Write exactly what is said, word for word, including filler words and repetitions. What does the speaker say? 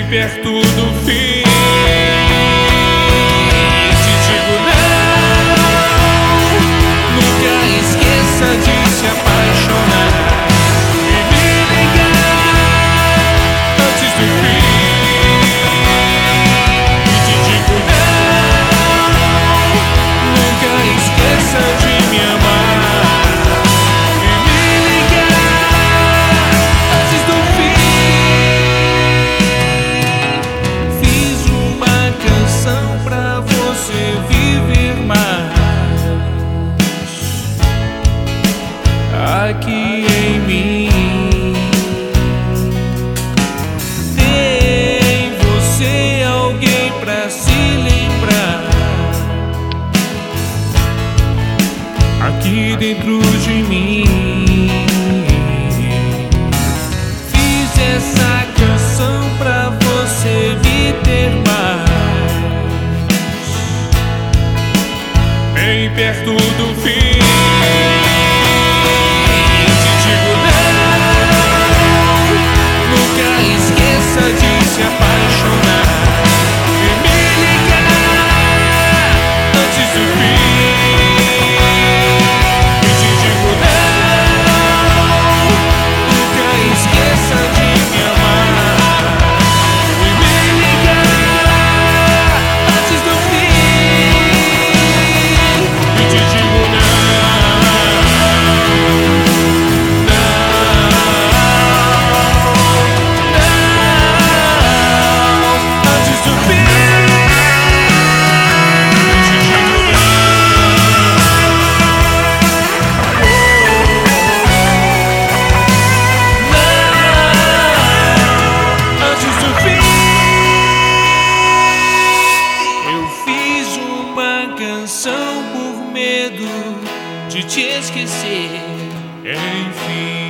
perto do fim. Te digo não, nunca esqueça de se apaixonar e me ligar antes do fim. Te digo não, nunca esqueça de me amar e me ligar antes do fim. Fiz uma canção pra você viver mais aqui em mim. Tem você alguém pra se lembrar aqui dentro de mim. Fiz essa canção pra você me ter mais bem perto do fim. Te digo não, nunca esqueça de se apaixonar e me ligar antes do fim. Te digo não, nunca esqueça de me amar e me ligar antes do fim. E te digo não, não, antes do fim. Te digo não, antes do fim. Eu fiz uma canção por medo de te esquecer, enfim.